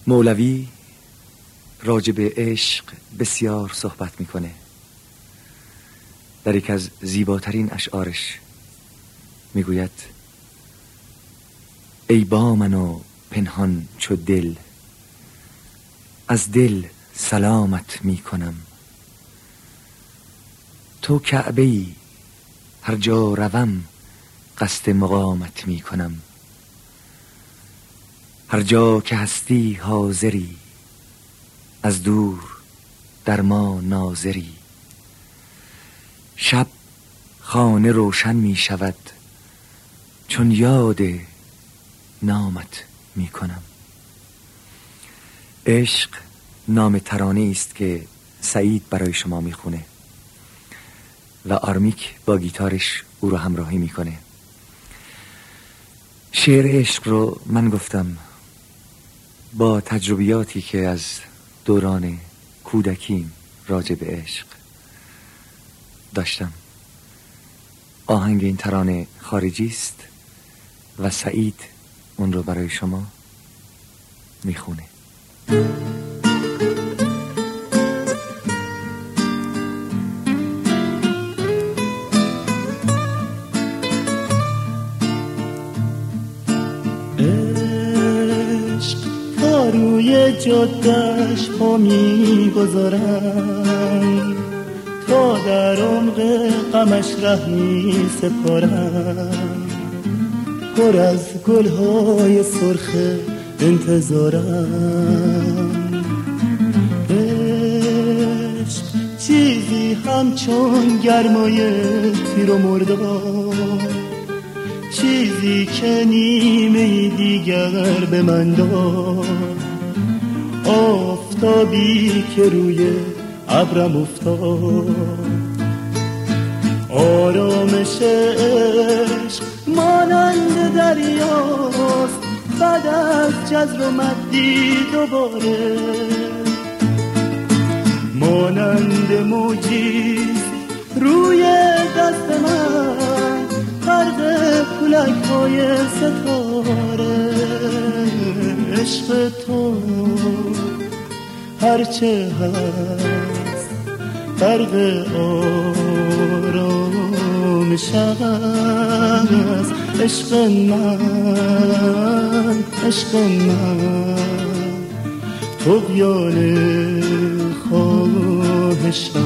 مولوی راجع به عشق بسیار صحبت میکنه. در یک از زیباترین اشعارش میگوید: ای با من و پنهان چو دل، از دل سلامت میکنم. تو کعبه‌ای هر جا روم قصد مقامت میکنم. هر جا که هستی حاضری، از دور در ما ناظری. شب خانه روشن می شود، چون یاد نامت می کنم. عشق نام ترانه است که سعید برای شما می خونه و آرمیک با گیتارش او رو همراهی می کنه. شعر عشق رو من گفتم با تجربیاتی که از دوران کودکیم راجع به عشق داشتم. آهنگ این ترانه خارجی است و سعید اون رو برای شما میخونه. عشق تا روی جادش پا میگذارم، تا در عمق غمش ره می سپارم. پر از گلهای سرخ انتظارم. عشق چیزی همچون گرمای تیر و مردار، چیزی که نیمه دیگر به من داد. آفتابی که روی ابرم افتاد. آرامش عشق مانند دریاست، بعد از جزر و مدی دوباره. مانند موجیست روی دست من، غرق پولک‌های ستاره. عشق تو هرچه هست غرق آرامش است. عشق من، عشق من، طغیان خواهش است.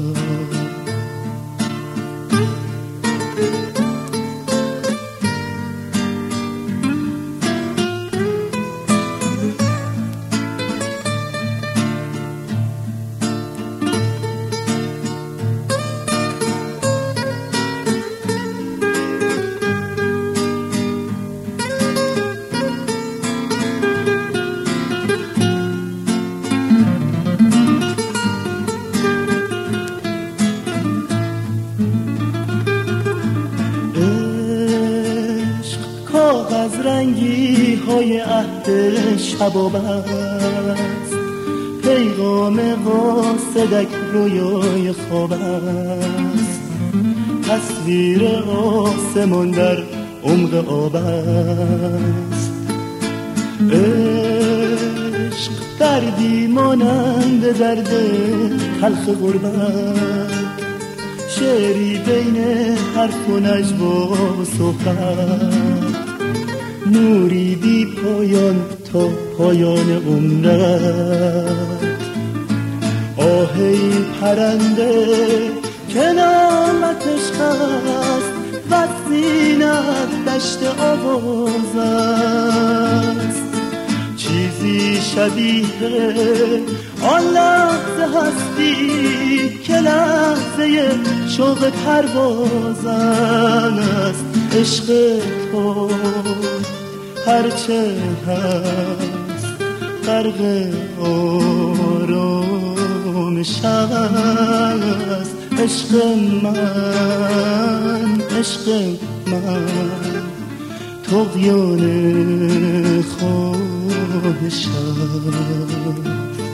کاغذ رنگی های عهد شباب است، پیغام قاصدک رویای خواب است. تصویر آسمان در عمق آب است. عشق دردی مانند درد تلخ غربت، شعری بین حرف و نجوا و صحبت. نوری بی پایان تا پایان عمرت. آهی پرنده که نامت عشق است، و سینه‌ات دشت آواز است. چیزی شبیه آن لحظه هستی که لحظه شوق پروازن است. عشق تو هرچه هست غرق آرامش است. عشق من، عشق من، طغیان خواهش است.